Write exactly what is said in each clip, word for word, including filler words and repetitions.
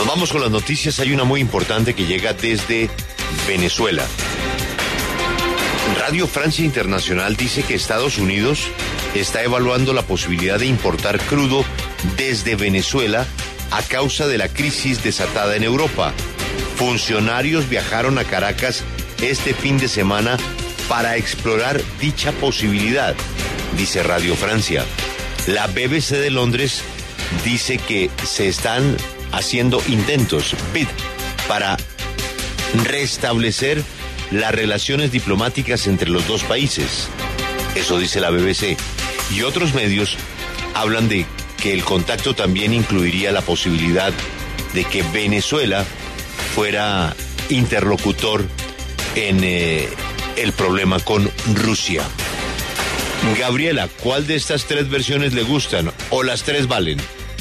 Nos vamos con las noticias. Hay una muy importante que llega desde Venezuela. Radio Francia Internacional dice que Estados Unidos está evaluando la posibilidad de importar crudo desde Venezuela a causa de la crisis desatada en Europa. Funcionarios viajaron a Caracas este fin de semana para explorar dicha posibilidad, dice Radio Francia. La B B C de Londres dice que se están haciendo intentos, bid, para restablecer las relaciones diplomáticas entre los dos países. Eso dice la B B C. Y otros medios hablan de que el contacto también incluiría la posibilidad de que Venezuela fuera interlocutor en eh, el problema con Rusia. Gabriela, ¿cuál de estas tres versiones le gustan o las tres valen?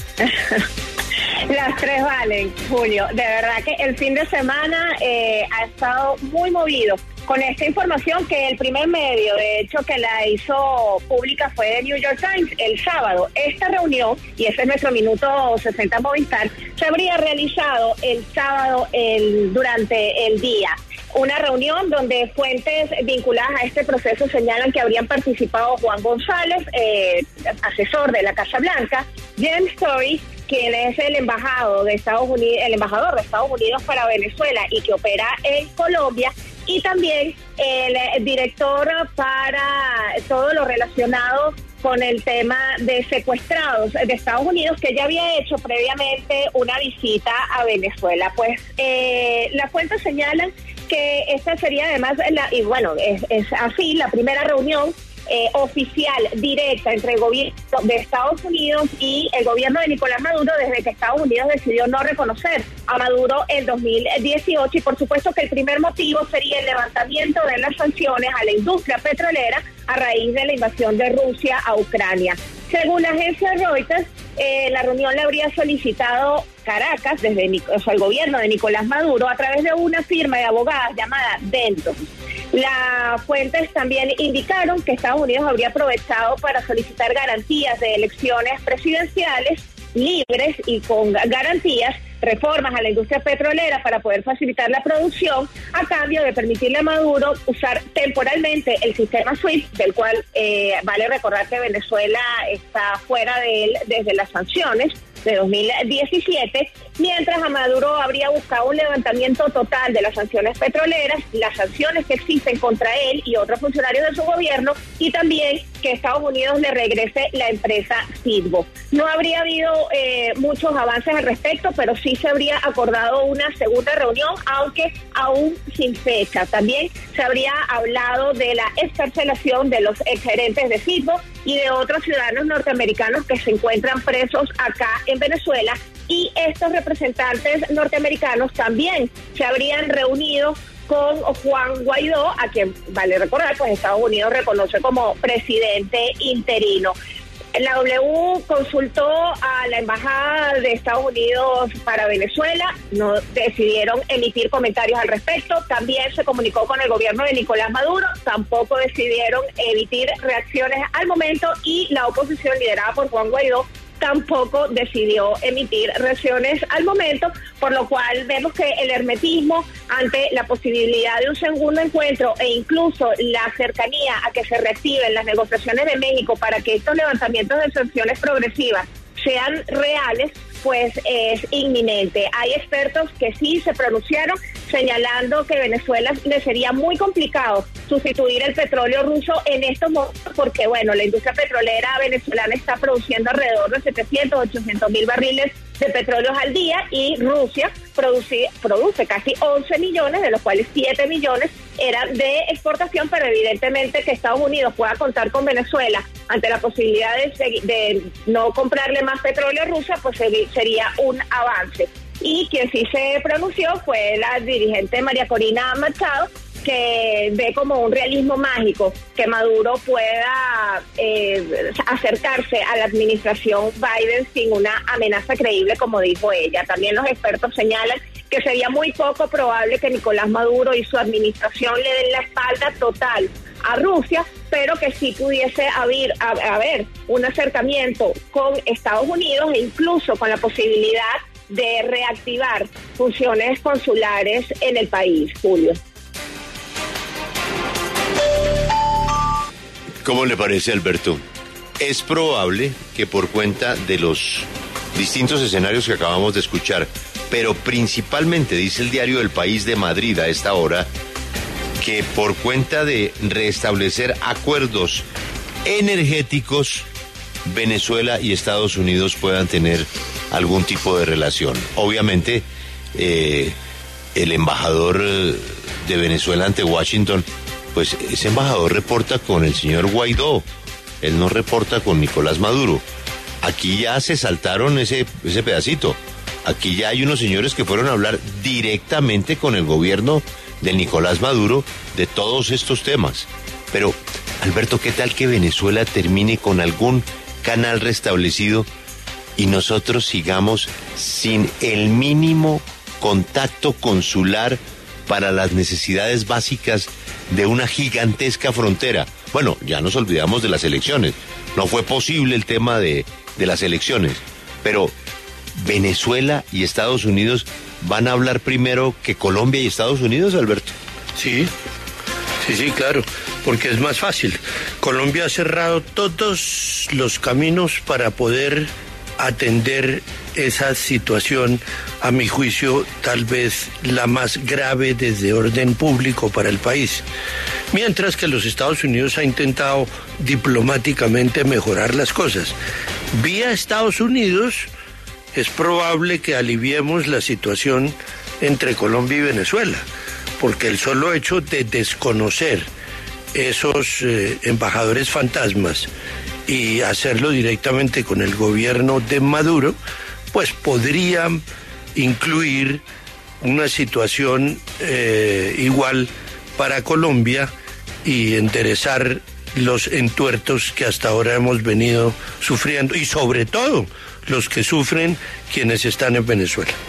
Las tres valen, Julio. De verdad que el fin de semana eh, ha estado muy movido con esta información, que el primer medio, de hecho, que la hizo pública fue The New York Times el sábado. Esta reunión, y ese es nuestro minuto sesenta Movistar, se habría realizado el sábado el, durante el día. Una reunión donde fuentes vinculadas a este proceso señalan que habrían participado Juan González, eh, asesor de la Casa Blanca, James Story, quien es el embajado de Estados Unidos, el embajador de Estados Unidos para Venezuela y que opera en Colombia, y también el director para todo lo relacionado con el tema de secuestrados de Estados Unidos, que ya había hecho previamente una visita a Venezuela. Pues eh, las fuentes señalan que esta sería además, la, y bueno, es, es así, la primera reunión Eh, oficial, directa, entre el gobierno de Estados Unidos y el gobierno de Nicolás Maduro desde que Estados Unidos decidió no reconocer a Maduro en dos mil dieciocho, y por supuesto que el primer motivo sería el levantamiento de las sanciones a la industria petrolera a raíz de la invasión de Rusia a Ucrania. Según la agencia Reuters, eh, la reunión le habría solicitado Caracas, desde o sea, el gobierno de Nicolás Maduro, a través de una firma de abogadas llamada Denton. Las fuentes también indicaron que Estados Unidos habría aprovechado para solicitar garantías de elecciones presidenciales libres y con garantías, reformas a la industria petrolera para poder facilitar la producción, a cambio de permitirle a Maduro usar temporalmente el sistema SWIFT, del cual eh, vale recordar que Venezuela está fuera de él desde las sanciones de dos mil diecisiete, mientras a Maduro habría buscado un levantamiento total de las sanciones petroleras, las sanciones que existen contra él y otros funcionarios de su gobierno, y también que Estados Unidos le regrese la empresa Citgo. No habría habido eh, muchos avances al respecto, pero sí se habría acordado una segunda reunión, aunque aún sin fecha. También se habría hablado de la excarcelación de los exgerentes de Citgo y de otros ciudadanos norteamericanos que se encuentran presos acá en Venezuela, y estos representantes norteamericanos también se habrían reunido con Juan Guaidó, a quien, vale recordar, pues Estados Unidos reconoce como presidente interino. La W consultó a la Embajada de Estados Unidos para Venezuela, no decidieron emitir comentarios al respecto. También se comunicó con el gobierno de Nicolás Maduro, tampoco decidieron emitir reacciones al momento, y la oposición liderada por Juan Guaidó tampoco decidió emitir reacciones al momento, por lo cual vemos que el hermetismo ante la posibilidad de un segundo encuentro e incluso la cercanía a que se reactiven las negociaciones de México para que estos levantamientos de sanciones progresivas sean reales, pues es inminente. Hay expertos que sí se pronunciaron señalando que Venezuela le sería muy complicado sustituir el petróleo ruso en estos momentos, porque bueno, la industria petrolera venezolana está produciendo alrededor de setecientos, ochocientos mil barriles de petróleo al día, y Rusia produce, produce casi once millones, de los cuales siete millones eran de exportación, pero evidentemente que Estados Unidos pueda contar con Venezuela ante la posibilidad de, de no comprarle más petróleo a Rusia, pues sería un avance. Y quien sí se pronunció fue la dirigente María Corina Machado, que ve como un realismo mágico que Maduro pueda eh, acercarse a la administración Biden sin una amenaza creíble, como dijo ella. También los expertos señalan que sería muy poco probable que Nicolás Maduro y su administración le den la espalda total a Rusia, pero que sí pudiese haber, haber un acercamiento con Estados Unidos e incluso con la posibilidad de reactivar funciones consulares en el país, Julio. ¿Cómo le parece, Alberto? Es probable que por cuenta de los distintos escenarios que acabamos de escuchar, pero principalmente, dice el diario El País de Madrid a esta hora, que por cuenta de restablecer acuerdos energéticos, Venezuela y Estados Unidos puedan tener algún tipo de relación. Obviamente, eh, el embajador de Venezuela ante Washington, pues ese embajador reporta con el señor Guaidó, él no reporta con Nicolás Maduro. Aquí ya se saltaron ese, ese pedacito. Aquí ya hay unos señores que fueron a hablar directamente con el gobierno de Nicolás Maduro de todos estos temas. Pero, Alberto, ¿qué tal que Venezuela termine con algún canal restablecido y nosotros sigamos sin el mínimo contacto consular para las necesidades básicas de una gigantesca frontera? Bueno, ya nos olvidamos de las elecciones. No fue posible el tema de, de las elecciones. Pero Venezuela y Estados Unidos van a hablar primero que Colombia y Estados Unidos, Alberto. Sí, sí, sí, claro, porque es más fácil. Colombia ha cerrado todos los caminos para poder atender esa situación, a mi juicio, tal vez la más grave desde orden público para el país. Mientras que los Estados Unidos ha intentado diplomáticamente mejorar las cosas. Vía Estados Unidos es probable que aliviemos la situación entre Colombia y Venezuela, porque el solo hecho de desconocer esos eh, embajadores fantasmas y hacerlo directamente con el gobierno de Maduro, pues podría incluir una situación eh, igual para Colombia y enderezar los entuertos que hasta ahora hemos venido sufriendo, y sobre todo los que sufren quienes están en Venezuela.